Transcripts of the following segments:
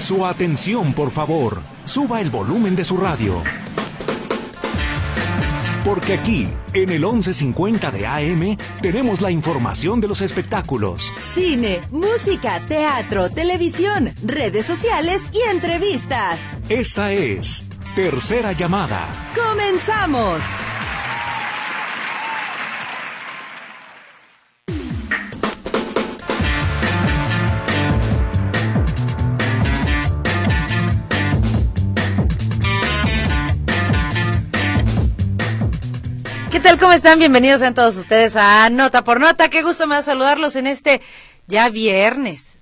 Su atención, por favor. Suba el volumen de su radio. Porque aquí, en el 1150 de AM, tenemos la información de los espectáculos. Cine, música, teatro, televisión, redes sociales y entrevistas. Esta es Tercera Llamada. ¡Comenzamos! ¿Qué tal? ¿Cómo están? Bienvenidos sean todos ustedes a Nota por Nota. Qué gusto me da saludarlos en este ya viernes.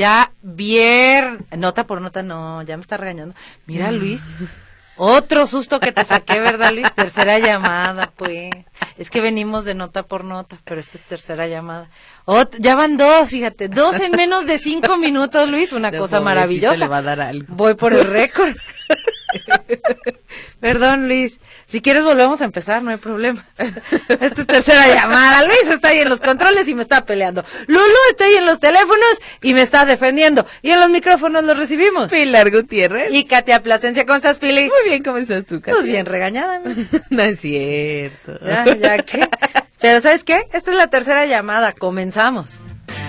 Nota por Nota, no, ya me está regañando. Mira, Luis, otro susto que te saqué, ¿verdad, Luis? Tercera llamada, pues. Es que venimos de Nota por Nota, pero esta es tercera llamada. Ya van dos, fíjate, dos en menos de 5 minutos, Luis, una cosa maravillosa. Le va a dar algo. Voy por el récord. Perdón, Luis. Si quieres volvemos a empezar, no hay problema. Esta es tercera llamada. Luis está ahí en los controles y me está peleando. Lulu está ahí en los teléfonos y me está defendiendo. Y en los micrófonos los recibimos Pilar Gutiérrez. y Katia Plasencia. ¿Cómo estás, Pili? Muy bien, ¿cómo estás tú, Katia? Pues bien regañada. No es cierto. Ya que. Pero ¿sabes qué? Esta es la tercera llamada. Comenzamos.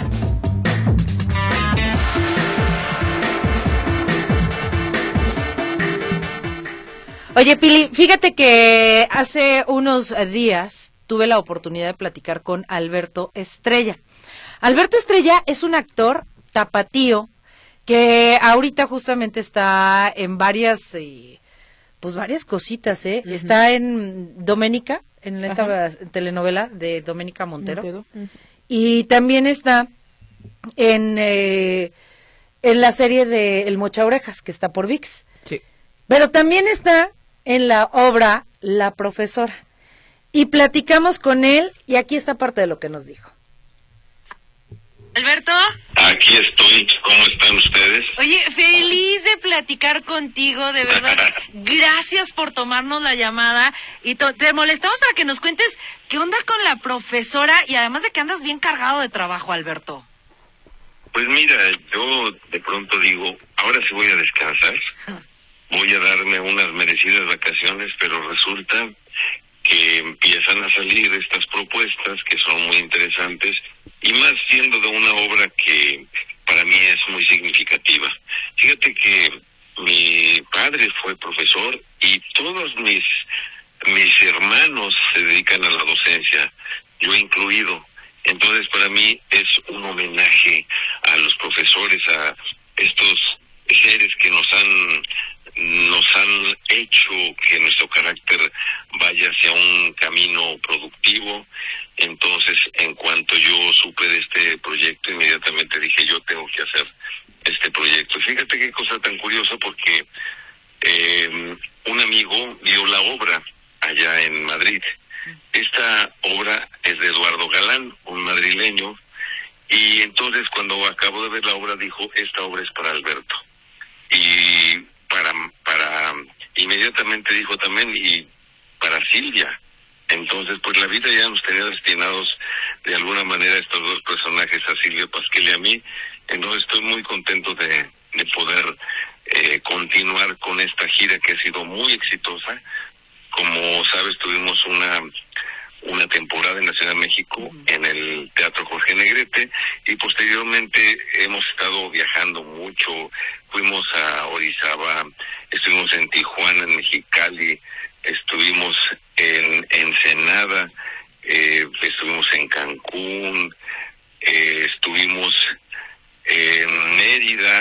Oye, Pili, fíjate que hace unos días tuve la oportunidad de platicar con Alberto Estrella. Alberto Estrella es un actor tapatío que ahorita justamente está en varias cositas, ¿eh? Uh-huh. Está en Doménica, en esta telenovela de Doménica Montero. Uh-huh. Y también está en la serie de El Mocha Orejas, que está por ViX. Sí. Pero también está en la obra La Profesora. Y platicamos con él, y aquí está parte de lo que nos dijo. Alberto. Aquí estoy, ¿cómo están ustedes? Oye, feliz de platicar contigo, de verdad. Gracias por tomarnos la llamada. Y te molestamos para que nos cuentes qué onda con La Profesora, y además de que andas bien cargado de trabajo, Alberto. Pues mira, yo de pronto digo, ahora sí voy a descansar. Voy a darme unas merecidas vacaciones, pero resulta que empiezan a salir estas propuestas que son muy interesantes, y más siendo de una obra que para mí es muy significativa. Fíjate que mi padre fue profesor y todos mis hermanos se dedican a la docencia, yo incluido. Entonces para mí es un homenaje a los profesores, a estos seres que nos han hecho que nuestro carácter vaya hacia un camino productivo. Entonces, en cuanto yo supe de este proyecto, inmediatamente dije, yo tengo que hacer este proyecto. Fíjate qué cosa tan curiosa, porque un amigo vio la obra allá en Madrid. Esta obra es de Eduardo Galán, un madrileño, y entonces cuando acabo de ver la obra dijo, esta obra es para Alberto. Y inmediatamente dijo también, y para Silvia. Entonces, pues la vida ya nos tenía destinados de alguna manera estos dos personajes, a Silvia Pasquel y a mí. Entonces estoy muy contento de poder continuar con esta gira que ha sido muy exitosa. Como sabes, tuvimos una temporada en la Ciudad de México, en el Teatro Jorge Negrete, y posteriormente hemos estado viajando mucho. Fuimos a Orizaba, estuvimos en Tijuana, en Mexicali, estuvimos en Ensenada, estuvimos en Cancún, estuvimos en Mérida.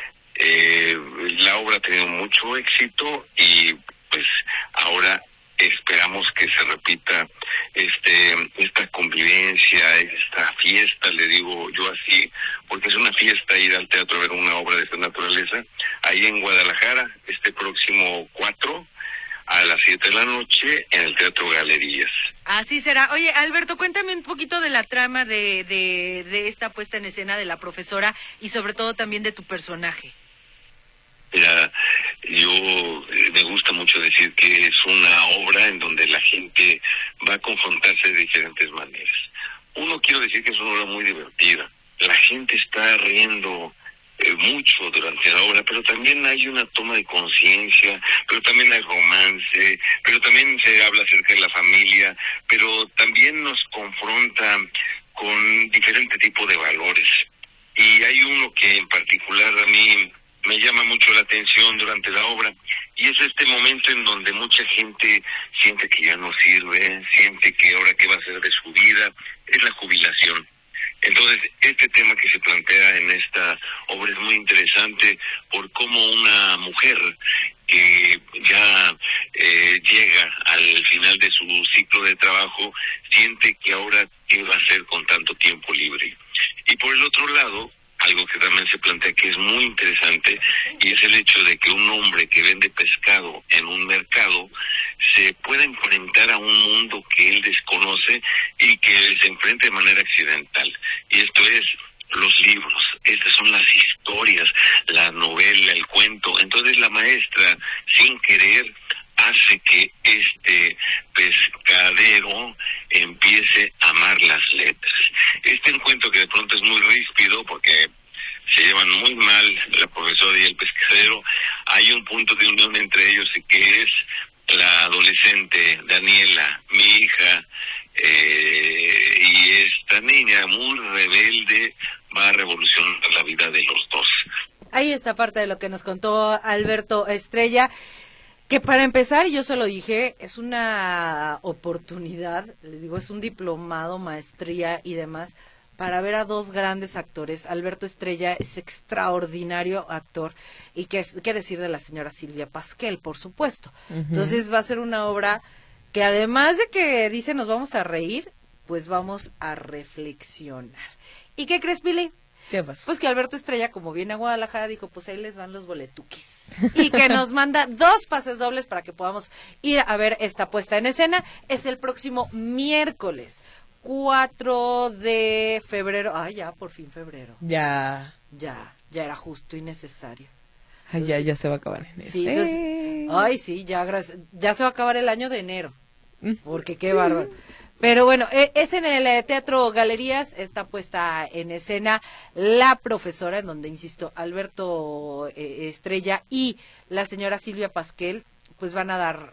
La obra ha tenido mucho éxito y pues ahora esperamos que se repita esta convivencia, esta fiesta, le digo yo así, porque es una fiesta ir al teatro a ver una obra de esta naturaleza, ahí en Guadalajara, este próximo 4 a las 7 de la noche en el Teatro Galerías. Así será. Oye, Alberto, cuéntame un poquito de la trama de esta puesta en escena de La Profesora y sobre todo también de tu personaje. Mira, yo me gusta mucho decir que es una obra en donde la gente va a confrontarse de diferentes maneras. Uno, quiero decir que es una obra muy divertida. La gente está riendo mucho durante la obra, pero también hay una toma de conciencia, pero también hay romance, pero también se habla acerca de la familia, pero también nos confronta con diferente tipo de valores. Y hay uno que en particular a mí me llama mucho la atención durante la obra, y es este momento en donde mucha gente siente que ya no sirve, siente que ahora qué va a hacer de su vida, es la jubilación. Entonces, este tema que se plantea en esta obra es muy interesante por cómo una mujer que ya llega al final de su ciclo de trabajo siente que ahora qué va a hacer con tanto tiempo libre. Y por el otro lado, algo que también se plantea que es muy interesante, y es el hecho de que un hombre que vende pescado en un mercado se pueda enfrentar a un mundo que él desconoce y que se enfrenta de manera accidental. Y esto es los libros, estas son las historias, la novela, el cuento. Entonces la maestra, sin querer, hace que este pescadero empiece a amar las letras. Este encuentro que de pronto es muy ríspido porque se llevan muy mal la profesora y el pescadero, hay un punto de unión entre ellos que es la adolescente Daniela, mi hija, y esta niña muy rebelde va a revolucionar la vida de los dos. Ahí está parte de lo que nos contó Alberto Estrella, que para empezar, y yo se lo dije, es una oportunidad, les digo, es un diplomado, maestría y demás, para ver a dos grandes actores. Alberto Estrella es extraordinario actor, y qué decir de la señora Silvia Pasquel, por supuesto. Entonces va a ser una obra que además de que dice nos vamos a reír, pues vamos a reflexionar. ¿Y qué crees, Pili? ¿Qué pasa? Pues que Alberto Estrella, como viene a Guadalajara, dijo, pues ahí les van los boletuquis. Y que nos manda 2 pases dobles para que podamos ir a ver esta puesta en escena. Es el próximo miércoles 4 de febrero. Ay, ya, por fin febrero. Ya Ya era justo y necesario. Ay, ya se va a acabar enero. Sí, entonces, ay, sí, ya se va a acabar el año de enero. Porque qué bárbaro. Pero bueno, es en el Teatro Galerías, está puesta en escena La Profesora, en donde, insisto, Alberto Estrella y la señora Silvia Pasquel, pues van a dar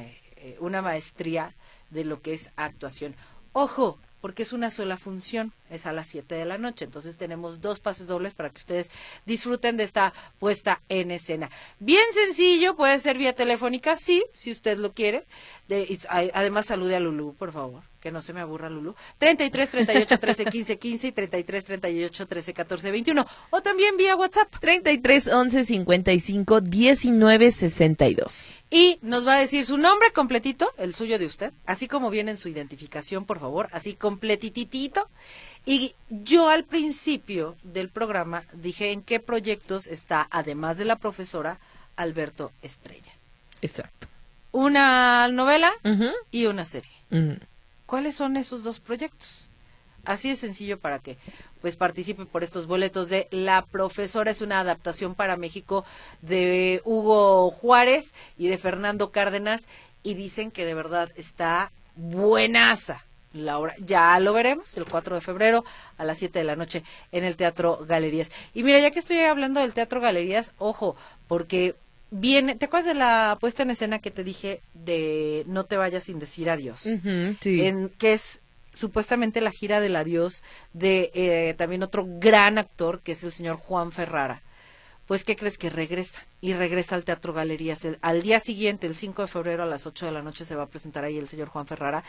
una maestría de lo que es actuación. Ojo, porque es una sola función, es a las 7 de la noche, entonces tenemos 2 pases dobles para que ustedes disfruten de esta puesta en escena. Bien sencillo, puede ser vía telefónica, sí, si usted lo quiere. Además, salude a Lulú, por favor, que no se me aburra Lulú. 33 38 13 15 15 y 33 38 13 14 21, o también vía WhatsApp. 33 11 55 19 62. Y nos va a decir su nombre completito, el suyo de usted, así como viene en su identificación, por favor, así completititito. Y yo al principio del programa dije en qué proyectos está, además de La Profesora, Alberto Estrella. Exacto. Una novela y una serie. Uh-huh. ¿Cuáles son esos 2 proyectos? Así de sencillo para que pues participe por estos boletos de La Profesora. Es una adaptación para México de Hugo Juárez y de Fernando Cárdenas, y dicen que de verdad está buenaza la obra. Ya lo veremos el 4 de febrero a las 7 de la noche en el Teatro Galerías. Y mira, ya que estoy hablando del Teatro Galerías, ojo, porque viene, ¿te acuerdas de la puesta en escena que te dije de No te vayas sin decir adiós? Sí. Que es supuestamente la gira del adiós de también otro gran actor, que es el señor Juan Ferrara. Pues, ¿qué crees? Que regresa, y regresa al Teatro Galerías. Al día siguiente, el 5 de febrero a las 8 de la noche, se va a presentar ahí el señor Juan Ferrara.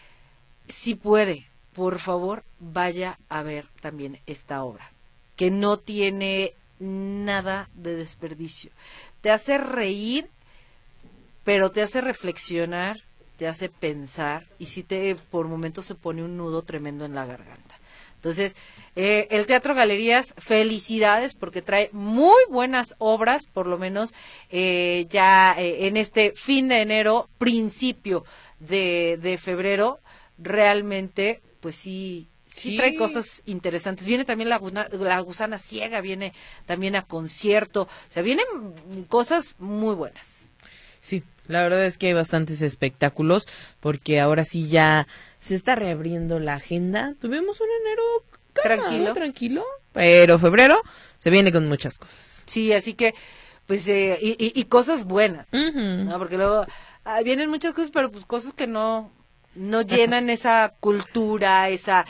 Si puede, por favor, vaya a ver también esta obra, que no tiene nada de desperdicio. Te hace reír, pero te hace reflexionar, te hace pensar, y sí por momentos se pone un nudo tremendo en la garganta. Entonces, el Teatro Galerías, felicidades, porque trae muy buenas obras, por lo menos ya en este fin de enero, principio de febrero, realmente, pues sí trae cosas interesantes. Viene también la Gusana Ciega, viene también a concierto, o sea, vienen cosas muy buenas. Sí, la verdad es que hay bastantes espectáculos, porque ahora sí ya se está reabriendo la agenda. Tuvimos un enero tranquilo, pero febrero se viene con muchas cosas. Sí, así que, pues, y cosas buenas, Uh-huh. ¿no? Porque luego vienen muchas cosas, pero pues cosas que no llenan esa cultura, esa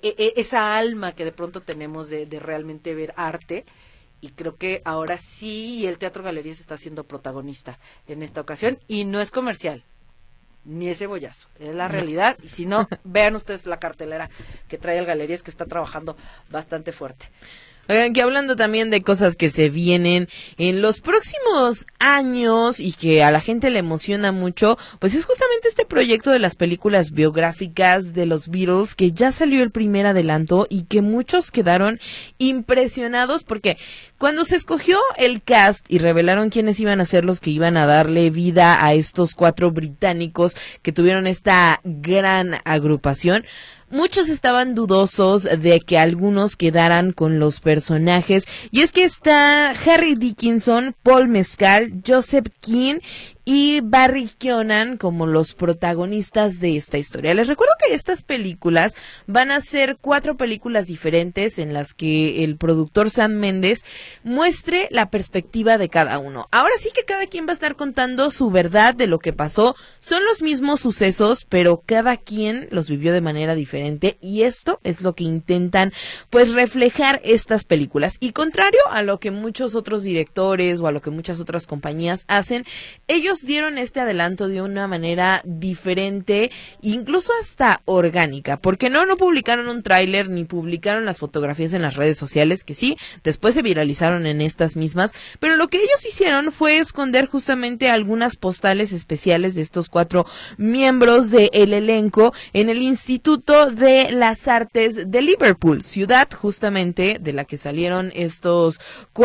alma que de pronto tenemos de realmente ver arte. Y creo que ahora sí el Teatro Galerías está siendo protagonista en esta ocasión, y no es comercial, ni es cebollazo, es la realidad. Y si no, vean ustedes la cartelera que trae el Galerías, que está trabajando bastante fuerte. Oigan, que hablando también de cosas que se vienen en los próximos años y que a la gente le emociona mucho, pues es justamente este proyecto de las películas biográficas de los Beatles, que ya salió el primer adelanto y que muchos quedaron impresionados porque cuando se escogió el cast y revelaron quiénes iban a ser los que iban a darle vida a estos 4 británicos que tuvieron esta gran agrupación, muchos estaban dudosos de que algunos quedaran con los personajes, y es que está Harry Dickinson, Paul Mescal, Joseph King y Barry Keoghan como los protagonistas de esta historia. Les recuerdo que estas películas van a ser 4 películas diferentes en las que el productor Sam Mendes muestre la perspectiva de cada uno. Ahora sí que cada quien va a estar contando su verdad de lo que pasó. Son los mismos sucesos, pero cada quien los vivió de manera diferente, y esto es lo que intentan pues reflejar estas películas. Y contrario a lo que muchos otros directores o a lo que muchas otras compañías hacen, ellos dieron este adelanto de una manera diferente, incluso hasta orgánica, porque no publicaron un tráiler ni publicaron las fotografías en las redes sociales, que sí, después se viralizaron en estas mismas, pero lo que ellos hicieron fue esconder justamente algunas postales especiales de estos 4 miembros del elenco en el Instituto de las Artes de Liverpool, ciudad justamente de la que salieron estos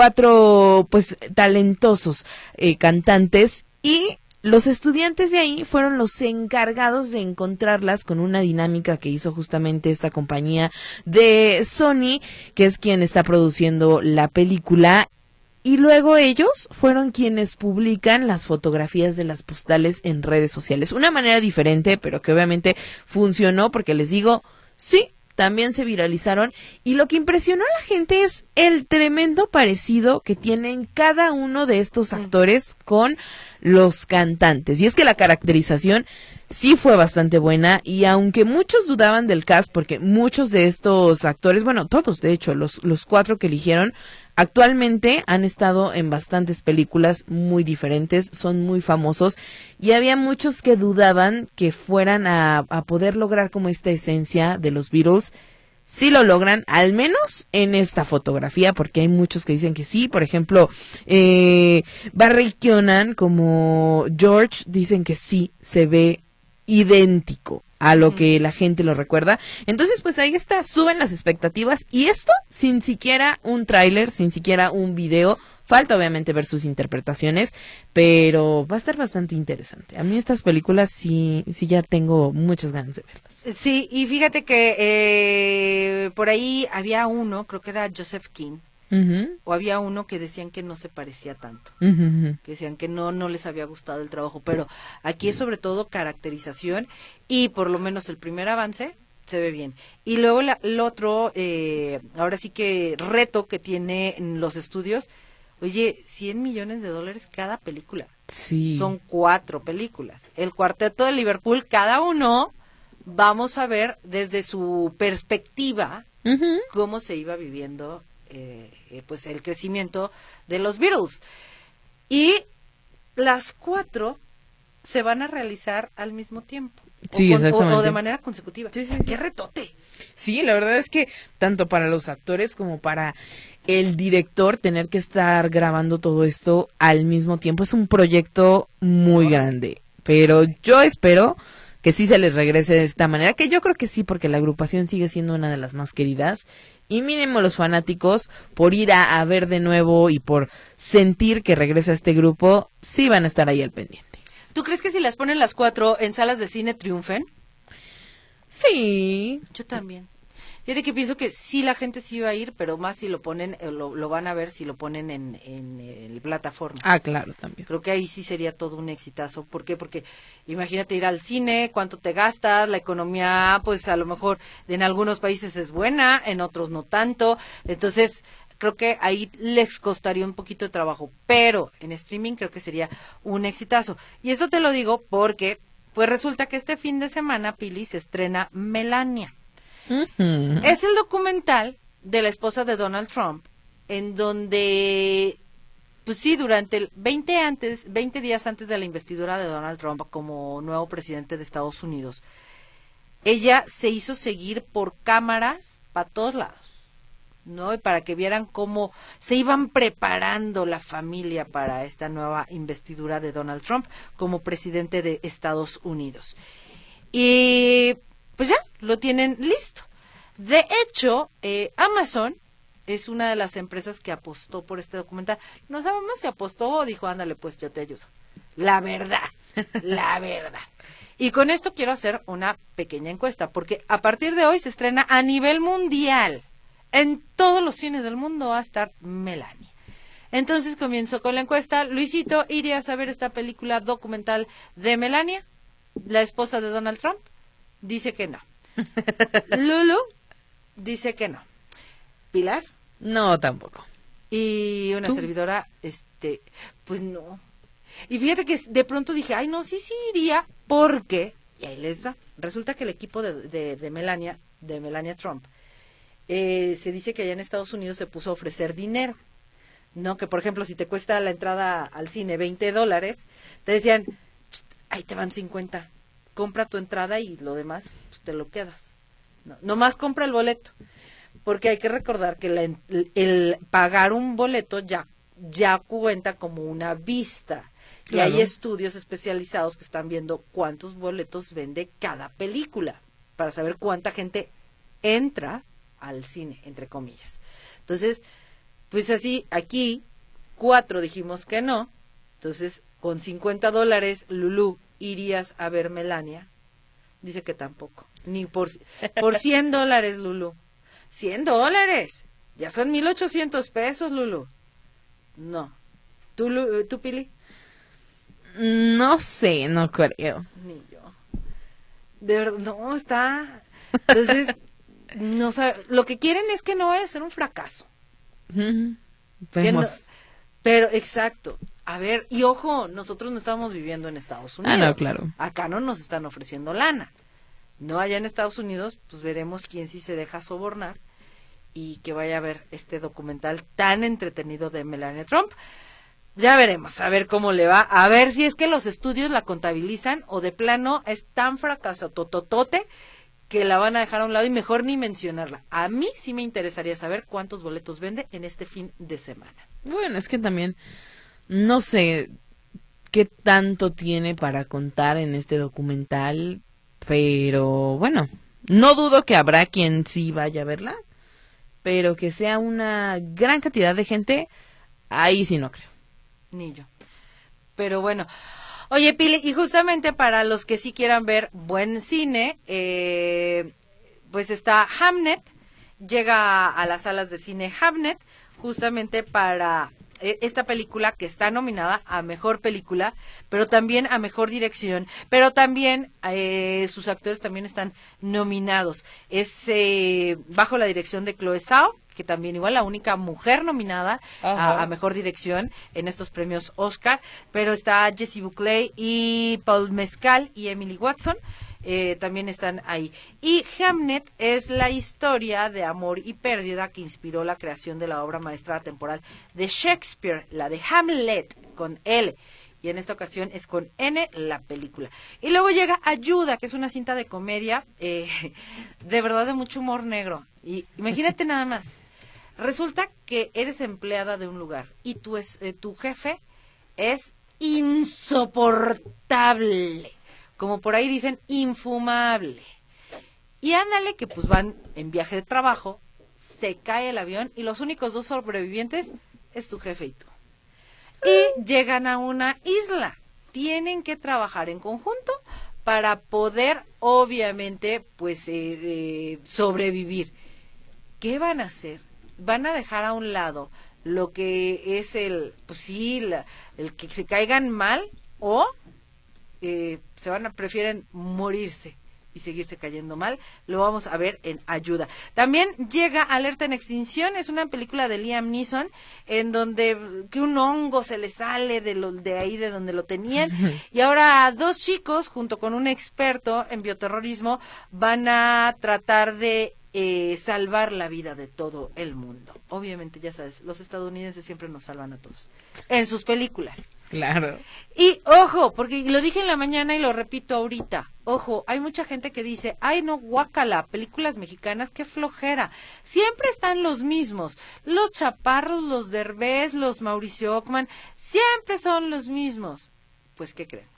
4 pues talentosos cantantes. Y los estudiantes de ahí fueron los encargados de encontrarlas con una dinámica que hizo justamente esta compañía de Sony, que es quien está produciendo la película. Y luego ellos fueron quienes publican las fotografías de las postales en redes sociales. Una manera diferente, pero que obviamente funcionó, porque les digo, sí, también se viralizaron, y lo que impresionó a la gente es el tremendo parecido que tienen cada uno de estos actores con los cantantes. Y es que la caracterización sí fue bastante buena, y aunque muchos dudaban del cast, porque muchos de estos actores, bueno, todos de hecho, los 4 que eligieron, actualmente han estado en bastantes películas muy diferentes, son muy famosos, y había muchos que dudaban que fueran a poder lograr como esta esencia de los Beatles. Sí lo logran, al menos en esta fotografía, porque hay muchos que dicen que sí. Por ejemplo, Barry Keoghan como George dicen que sí, se ve idéntico a lo que la gente lo recuerda. Entonces, pues ahí está, suben las expectativas, y esto sin siquiera un tráiler, sin siquiera un video. Falta obviamente ver sus interpretaciones, pero va a estar bastante interesante. A mí estas películas sí ya tengo muchas ganas de verlas. Sí, y fíjate que por ahí había uno, creo que era Joseph King, o había uno que decían que no se parecía tanto, que decían que no les había gustado el trabajo, pero aquí es sobre todo caracterización, y por lo menos el primer avance se ve bien. Y luego el otro, ahora sí que reto que tiene en los estudios, oye, $100 millones cada película. Sí. Son 4 películas. El Cuarteto de Liverpool, cada uno, vamos a ver desde su perspectiva cómo se iba viviendo pues el crecimiento de los Beatles. Y las 4 se van a realizar al mismo tiempo. Sí, o de manera consecutiva. Sí. ¡Qué retote! Sí, la verdad es que tanto para los actores como para el director, tener que estar grabando todo esto al mismo tiempo es un proyecto muy grande. Pero yo espero que sí se les regrese de esta manera, que yo creo que sí, porque la agrupación sigue siendo una de las más queridas. Y mínimo los fanáticos, por ir a ver de nuevo y por sentir que regresa este grupo, sí van a estar ahí al pendiente. ¿Tú crees que si las ponen las 4 en salas de cine triunfen? Sí. Yo también. Fíjate que pienso que sí la gente sí va a ir, pero más si lo ponen, lo van a ver si lo ponen en el plataforma. Ah, claro, también. Creo que ahí sí sería todo un exitazo. ¿Por qué? Porque imagínate ir al cine, cuánto te gastas, la economía, pues a lo mejor en algunos países es buena, en otros no tanto. Entonces, creo que ahí les costaría un poquito de trabajo, pero en streaming creo que sería un exitazo. Y esto te lo digo porque, pues resulta que este fin de semana, Pili, se estrena Melania. Uh-huh. Es el documental de la esposa de Donald Trump, en donde, pues sí, durante 20 días antes de la investidura de Donald Trump como nuevo presidente de Estados Unidos, ella se hizo seguir por cámaras para todos lados, ¿no? Y para que vieran cómo se iban preparando la familia para esta nueva investidura de Donald Trump como presidente de Estados Unidos. Y pues ya, lo tienen listo. De hecho, Amazon es una de las empresas que apostó por este documental. No sabemos si apostó o dijo, ándale, pues yo te ayudo. La verdad, la verdad. Y con esto quiero hacer una pequeña encuesta, porque a partir de hoy se estrena a nivel mundial. En todos los cines del mundo va a estar Melania. Entonces comienzo con la encuesta. Luisito, ¿irías a ver esta película documental de Melania, la esposa de Donald Trump? Dice que no. Lulu dice que no. Pilar. No, tampoco. Y una ¿Tú? servidora, pues no. Y fíjate que de pronto dije, ay, no, sí iría, porque, y ahí les va, resulta que el equipo de Melania Trump, se dice que allá en Estados Unidos se puso a ofrecer dinero, ¿no? Que, por ejemplo, si te cuesta la entrada al cine $20, te decían, ahí te van 50, compra tu entrada y lo demás, pues te lo quedas. No, nomás compra el boleto. Porque hay que recordar que el pagar un boleto ya cuenta como una vista. Claro. Y hay estudios especializados que están viendo cuántos boletos vende cada película para saber cuánta gente entra al cine, entre comillas. Entonces, pues así, aquí 4 dijimos que no. Entonces, con $50, Lulú, ¿irías a ver Melania? Dice que tampoco. Ni por $100, Lulú. $100, ya son 1,800 pesos, Lulu. No. ¿Tú, Pili? No sé, no creo. Ni yo. De verdad, no, está. Entonces, no sabe, lo que quieren es que no vaya a ser un fracaso. Vemos. No, pero, exacto. A ver, y ojo, nosotros no estamos viviendo en Estados Unidos. Ah, no, claro. Acá no nos están ofreciendo lana. No, allá en Estados Unidos, pues veremos quién sí se deja sobornar y que vaya a ver este documental tan entretenido de Melania Trump. Ya veremos, a ver cómo le va, a ver si es que los estudios la contabilizan o de plano es tan fracaso tototote que la van a dejar a un lado y mejor ni mencionarla. A mí sí me interesaría saber cuántos boletos vende en este fin de semana. Bueno, es que también no sé qué tanto tiene para contar en este documental, pero bueno, no dudo que habrá quien sí vaya a verla, pero que sea una gran cantidad de gente, ahí sí no creo. Ni yo. Pero bueno, oye, Pili, y justamente para los que sí quieran ver buen cine, pues está Hamnet, llega a las salas de cine Hamnet, justamente para esta película que está nominada a Mejor Película, pero también a Mejor Dirección, pero también sus actores también están nominados. Es bajo la dirección de Chloe Zhao, que también igual la única mujer nominada a Mejor Dirección en estos premios Oscar, pero está Jessie Buckley y Paul Mescal y Emily Watson, también están ahí. Y Hamnet es la historia de amor y pérdida que inspiró la creación de la obra maestra temporal de Shakespeare, la de Hamlet, con L. Y en esta ocasión es con N la película. Y luego llega Ayuda, que es una cinta de comedia, de verdad de mucho humor negro. Y imagínate nada más. Resulta que eres empleada de un lugar y tu jefe es insoportable. Como por ahí dicen, infumable. Y ándale que pues van en viaje de trabajo, se cae el avión y los únicos 2 sobrevivientes es tu jefe y tú. Y llegan a una isla. Tienen que trabajar en conjunto para poder, obviamente, pues sobrevivir. ¿qué van a hacer? ¿Van a dejar a un lado lo que es el que se caigan mal o prefieren morirse y seguirse cayendo mal? Lo vamos a ver en Ayuda. También llega Alerta en Extinción, es una película de Liam Neeson en donde que un hongo se le sale de ahí de donde lo tenían y ahora 2 chicos junto con un experto en bioterrorismo van a tratar de salvar la vida de todo el mundo. Obviamente, ya sabes, los estadounidenses siempre nos salvan a todos en sus películas. Claro. Y ojo, porque lo dije en la mañana y lo repito ahorita, ojo, hay mucha gente que dice, ay no, guácala, películas mexicanas, qué flojera. Siempre están los mismos, los Chaparros, los Derbez, los Mauricio Ockman, siempre son los mismos. Pues, ¿qué creen?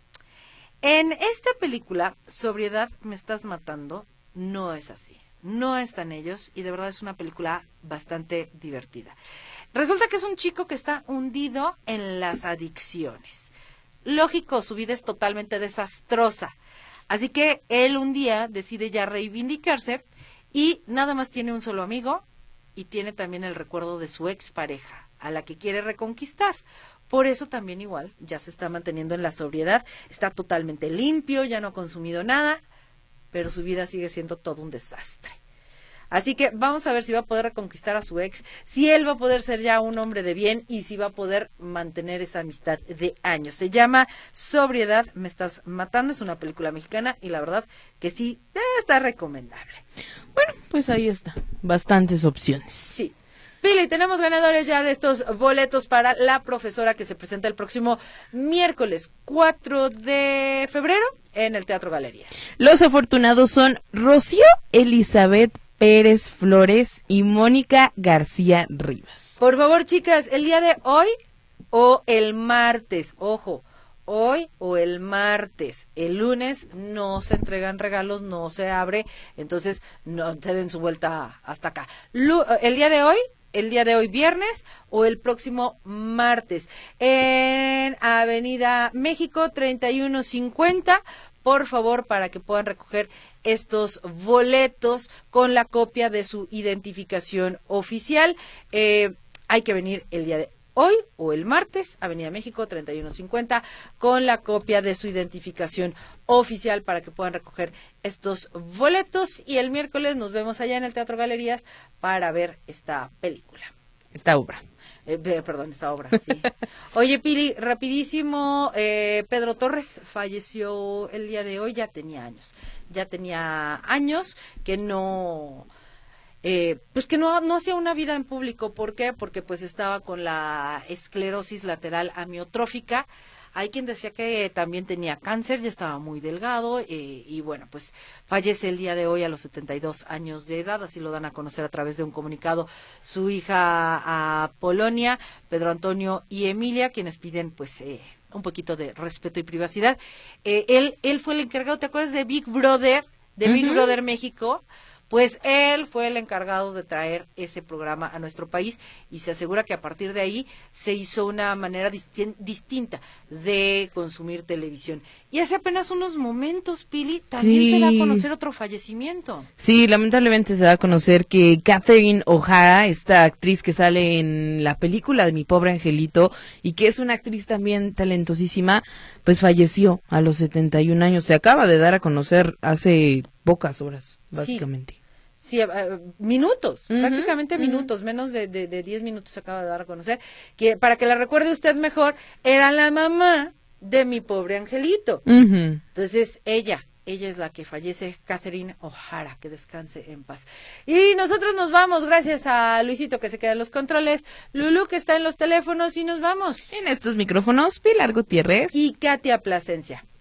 En esta película, Sobriedad, me estás matando, no es así. No están ellos y de verdad es una película bastante divertida. Resulta que es un chico que está hundido en las adicciones. Lógico, su vida es totalmente desastrosa. Así que él un día decide ya reivindicarse y nada más tiene un solo amigo y tiene también el recuerdo de su expareja, a la que quiere reconquistar. Por eso también igual ya se está manteniendo en la sobriedad, está totalmente limpio, ya no ha consumido nada, pero su vida sigue siendo todo un desastre. Así que vamos a ver si va a poder reconquistar a su ex, si él va a poder ser ya un hombre de bien y si va a poder mantener esa amistad de años. Se llama Sobriedad, me estás matando, es una película mexicana y la verdad que sí, está recomendable. Bueno, pues ahí está, bastantes opciones. Sí. Pili, tenemos ganadores ya de estos boletos para La Profesora que se presenta el próximo miércoles 4 de febrero en el Teatro Galerías. Los afortunados son Rocío Elizabeth Pérez Flores y Mónica García Rivas. Por favor, chicas, el día de hoy o el martes, ojo, hoy o el martes, el lunes no se entregan regalos, no se abre, entonces no se den su vuelta hasta acá. El día de hoy viernes o el próximo martes en Avenida México 3150, por favor, para que puedan recoger estos boletos con la copia de su identificación oficial. Hay que venir el día de hoy o el martes, Avenida México 3150, con la copia de su identificación oficial para que puedan recoger estos boletos. Y el miércoles nos vemos allá en el Teatro Galerías para ver esta película. Esta obra. Esta obra, sí. Oye, Pili, rapidísimo, Pedro Torres falleció el día de hoy, ya tenía años que no hacía una vida en público. ¿Por qué? Porque pues estaba con la esclerosis lateral amiotrófica. Hay quien decía que también tenía cáncer, ya estaba muy delgado y bueno, pues fallece el día de hoy a los 72 años de edad, así lo dan a conocer a través de un comunicado su hija a Polonia, Pedro Antonio y Emilia, quienes piden pues un poquito de respeto y privacidad. Él fue el encargado, ¿te acuerdas de Big Brother? De Big Brother México. Pues él fue el encargado de traer ese programa a nuestro país y se asegura que a partir de ahí se hizo una manera distinta de consumir televisión. Y hace apenas unos momentos, Pili, también se da a conocer otro fallecimiento. Sí, lamentablemente se da a conocer que Catherine O'Hara, esta actriz que sale en la película de Mi Pobre Angelito y que es una actriz también talentosísima, pues falleció a los 71 años. Se acaba de dar a conocer hace pocas horas, básicamente. Sí, minutos, prácticamente minutos, menos de 10 minutos se acaba de dar a conocer, que para que la recuerde usted mejor, era la mamá de Mi Pobre Angelito. Entonces, ella es la que fallece, Catherine O'Hara, que descanse en paz. Y nosotros nos vamos, gracias a Luisito que se queda en los controles, Lulú que está en los teléfonos y nos vamos. En estos micrófonos, Pilar Gutiérrez y Katia Plasencia.